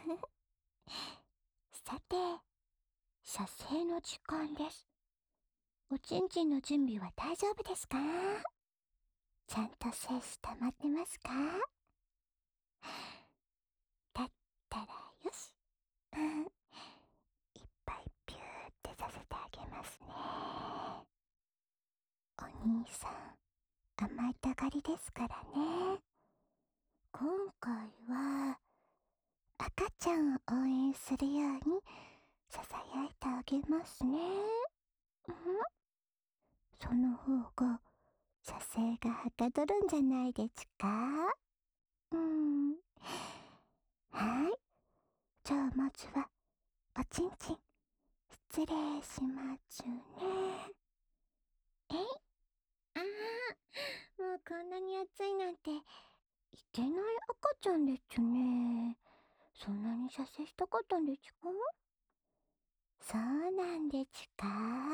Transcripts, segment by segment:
さて、射精の時間です。おちんちんの準備は大丈夫ですか？ちゃんと精子溜まってますか？だったらよし。いっぱいピューってさせてあげますね。お兄さん、甘えたがりですからね。今回は赤ちゃんを応援するようにささやいてあげますね。その方が射精がはかどるんじゃないですか？はい。じゃあまずはおちんちん失礼しますね。えい。ああ、もうこんなに暑いなんていけない赤ちゃんですね。そんなに射精したかったんですか？そうなんですか？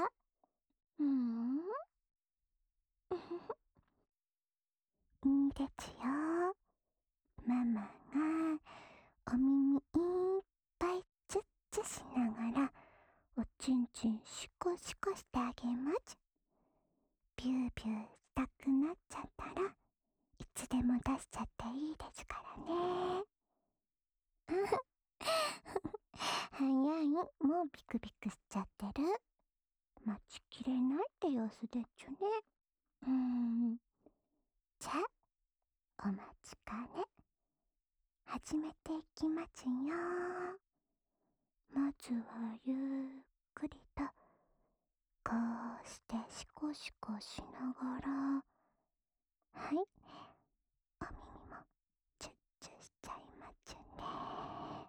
いいですよ。ママがお耳いっぱいチュッチュしながらおちんちんシコシコしてあげます。ビュービューしたくなっちゃったらいつでも出しちゃっていいですからね。早い、もうビクビクしちゃってる。待ちきれないって様子ですね。じゃあお待ちかね始めていきますよ。まずはゆっくりとこうしてシコシコしながら、はい、お耳もチュッチュしちゃいますね。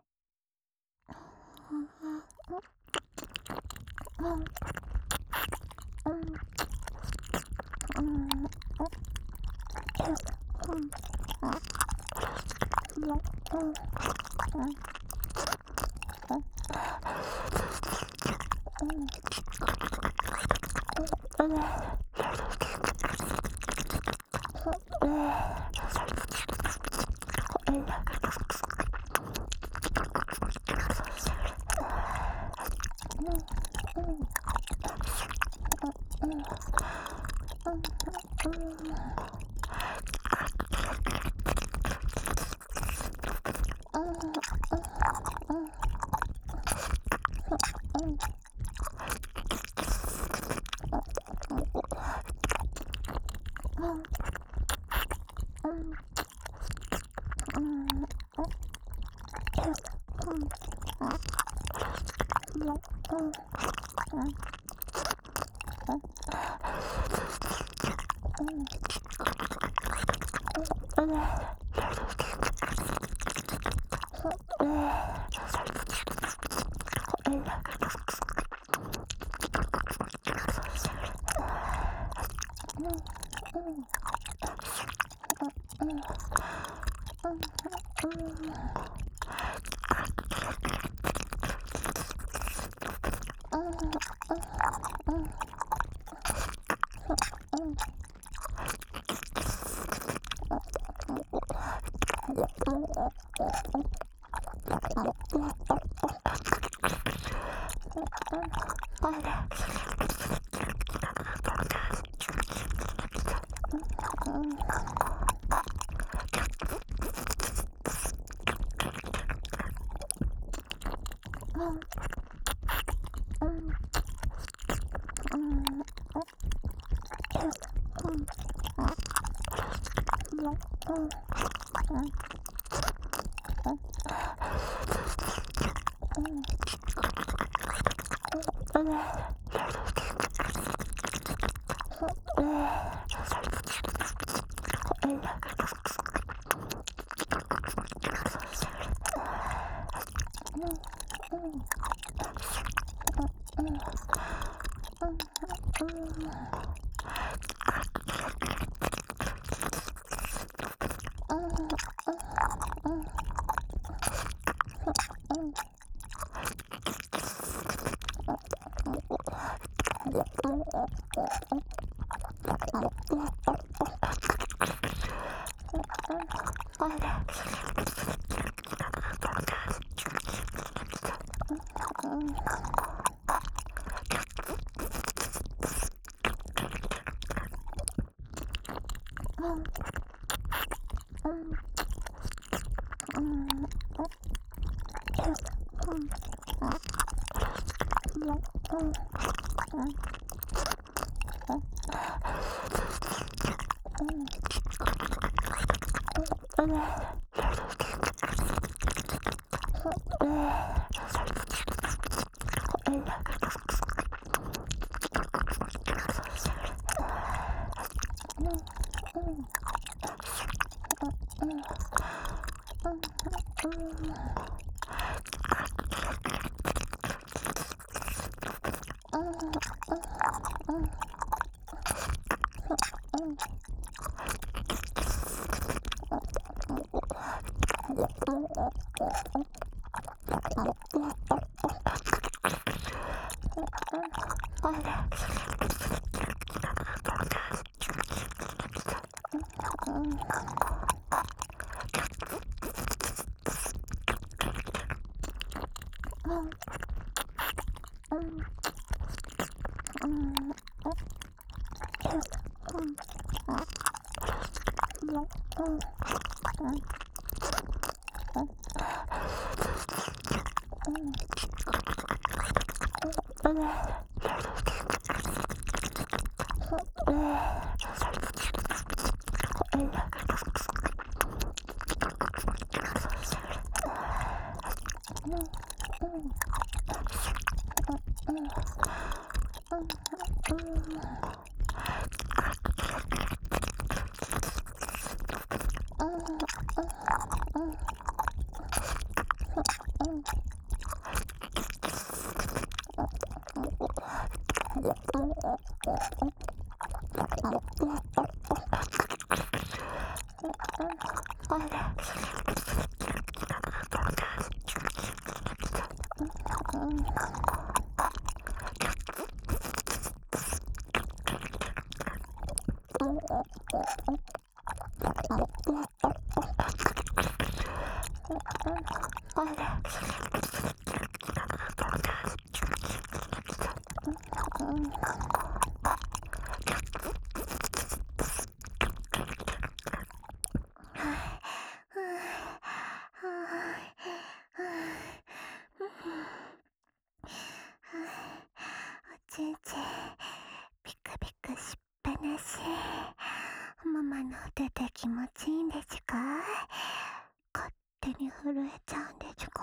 ちんちんピクピクしっぱなし。ママの腕で気持ちいいんですか？勝手に震えちゃうんですか？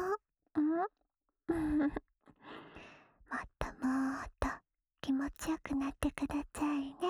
もっともっと気持ちよくなってくださいね。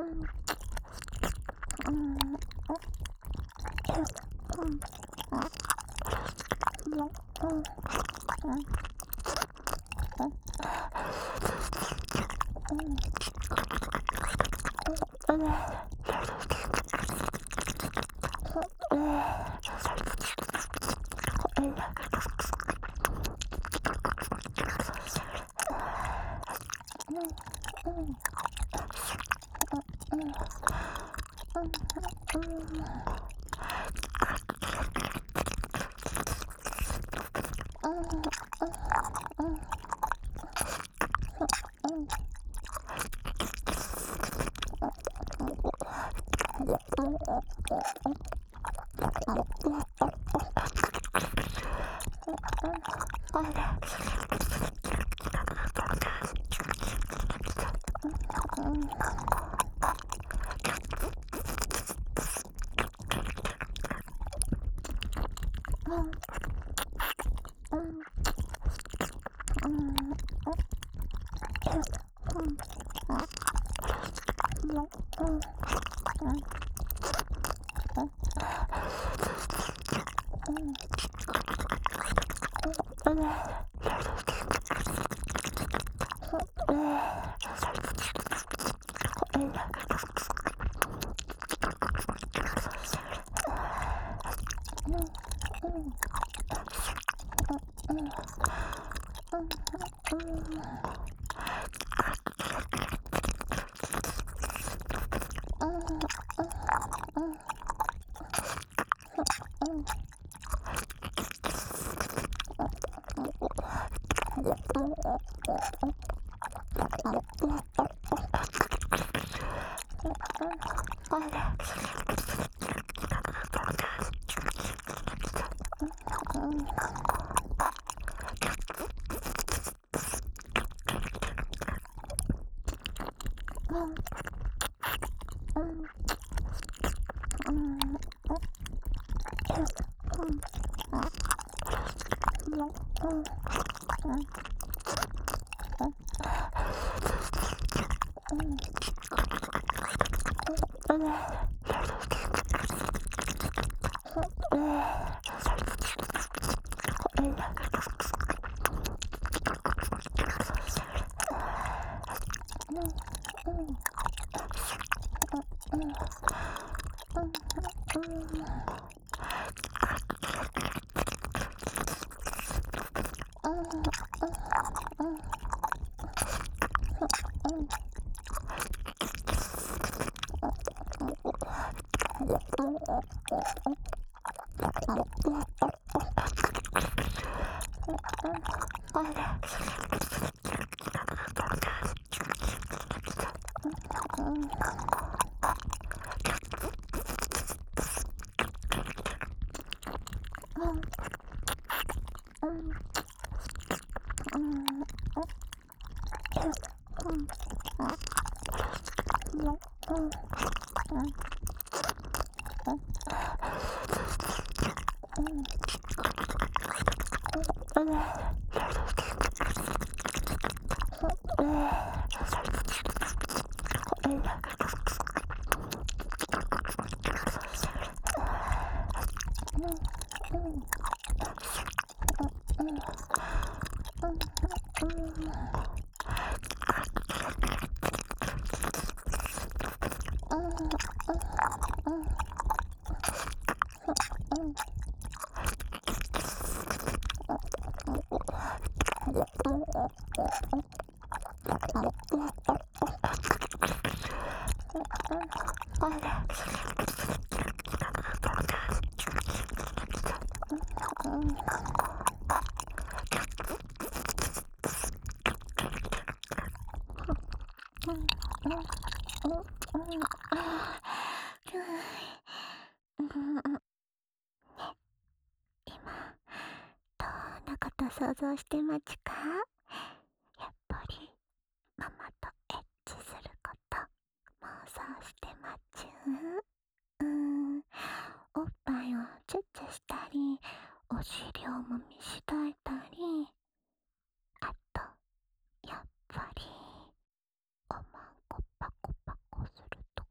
どんなこと想像してまちか？やっぱりママとエッチすること妄想してまちゅおっぱいをチュッチュしたり、お尻をもみしだいたり、あとやっぱりおまんこパコパコすると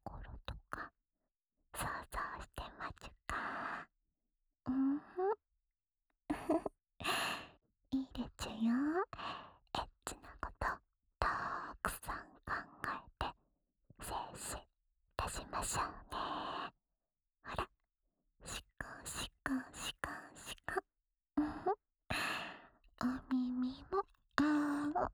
しょうね。ほら、シコシコシコシコ。お耳もあー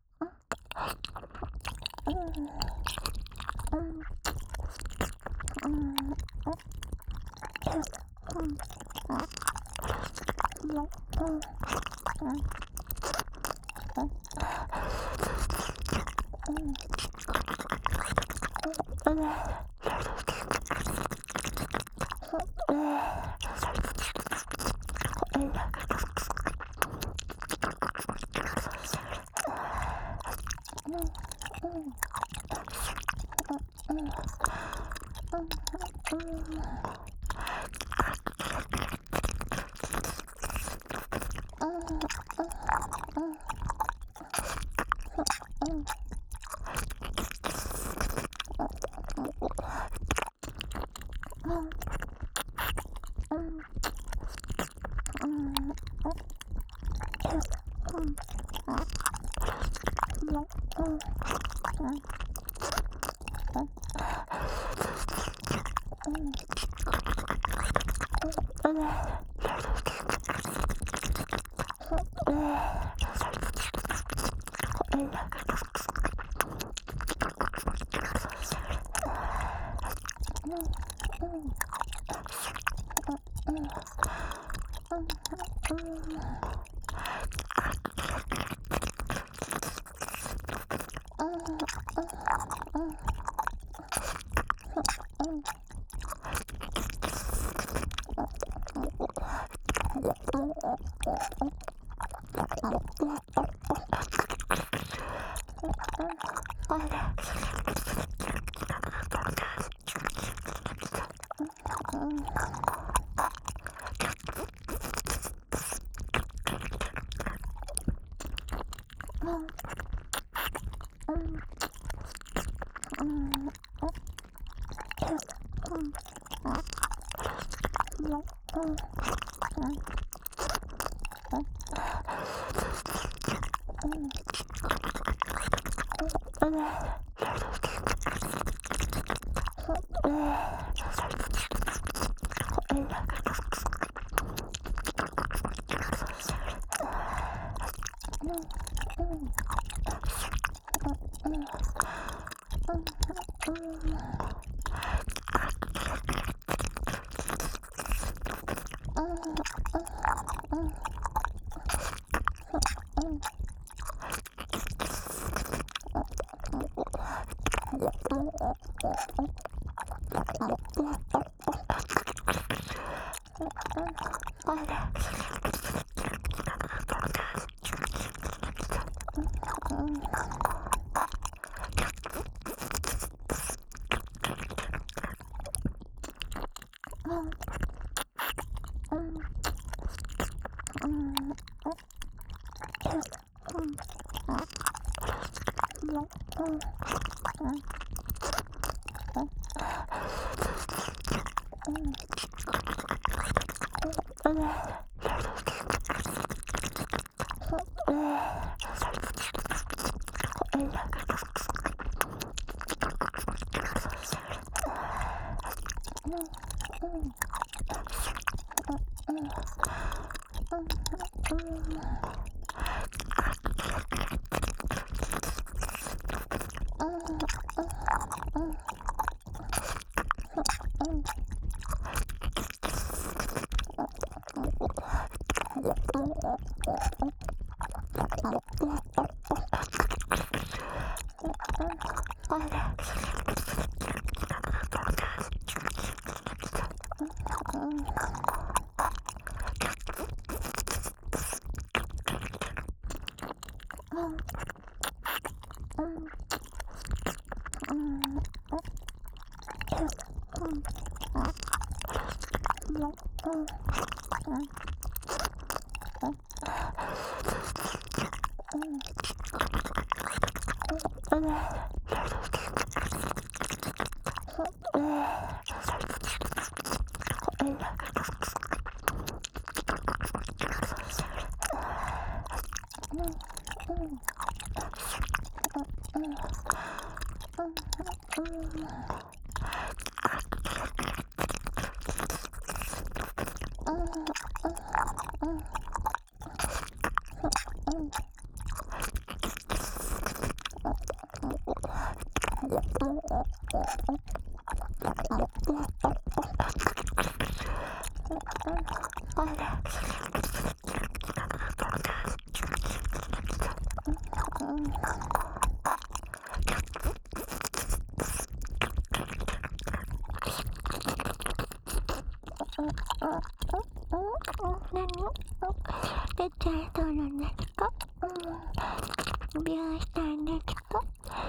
何？出ちゃいそうなんですか？美容したいんですか？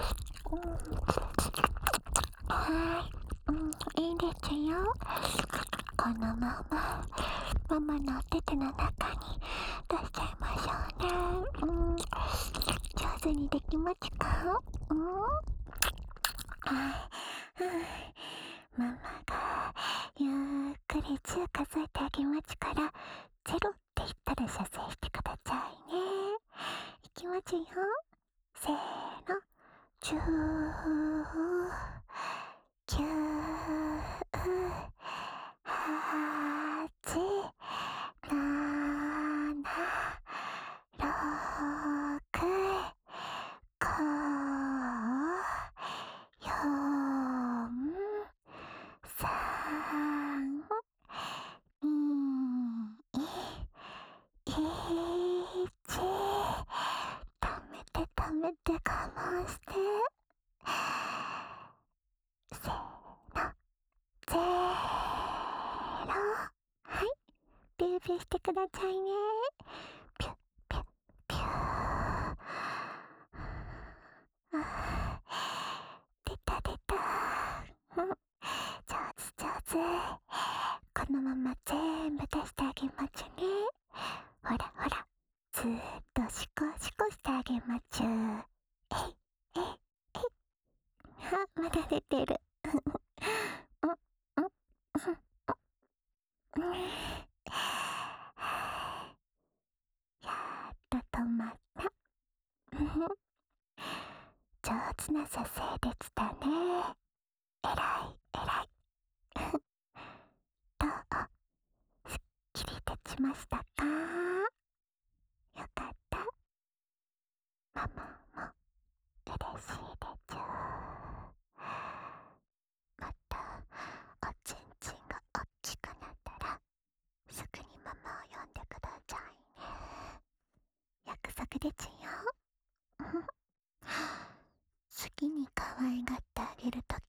はい、いいですよ。このままママのお手手の中に出しちゃいましょうね。上手にできますか？はい、ママがゆっくり10数えてあげますから、0って言ったら射精してくださいね。いきますよ。せーの。10、9、8、7、6、5、4、3、2、1、溜めて我慢して。せーの、ゼロ。はい、ループしてくださいね。ピュッピュッピュー。出た出た。上手上手。このまま全部出してあげますね。ほらほら、ずーっとシコシコしてあげまちゅ。えいえいえい。まだ出てる。やっと止まった。上手な射精できたね。えらいえらい。どう？すっきりできましたか？よかった。ママも嬉しいでちゅ。またおちんちんがおっきくなったらすぐにママを呼んでくださいね。約束でちゅよ。次に可愛がってあげると